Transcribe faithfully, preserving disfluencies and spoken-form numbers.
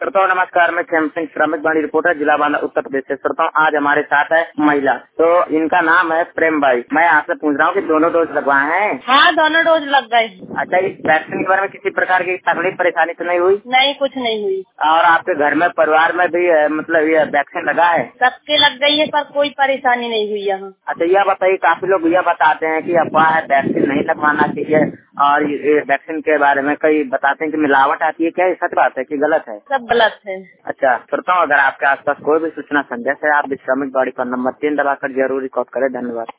श्रोताओं नमस्कार, मैं चैम सिंह श्रमिक बाड़ी रिपोर्टर जिला बांदा उत्तर प्रदेश से। श्रोताओं आज हमारे साथ है महिला, तो इनका नाम है प्रेम बाई। मैं आपसे पूछ रहा हूँ कि दोनों डोज लगवाए हैं? हाँ, दोनों डोज लग गए। अच्छा, इस वैक्सीन के बारे में किसी प्रकार की तकलीफ परेशानी तो नहीं हुई? नहीं, कुछ नहीं हुई। और आपके घर में परिवार में भी मतलब ये वैक्सीन लगा है? सबके लग गई है पर कोई परेशानी नहीं हुई यहाँ। अच्छा, यह बताइए, काफी लोग यह बताते हैं कि अफवाह है वैक्सीन नहीं लगवाना चाहिए, और ये वैक्सीन के बारे में कई बताते हैं कि मिलावट आती है। क्या ये सच बात है कि गलत है? सब गलत है। अच्छा, श्रोताओं अगर आपके आसपास कोई भी सूचना संदेश है, आप श्रमिक बाड़ी पर नंबर तीन दबाकर जरूर रिकॉर्ड करें। धन्यवाद।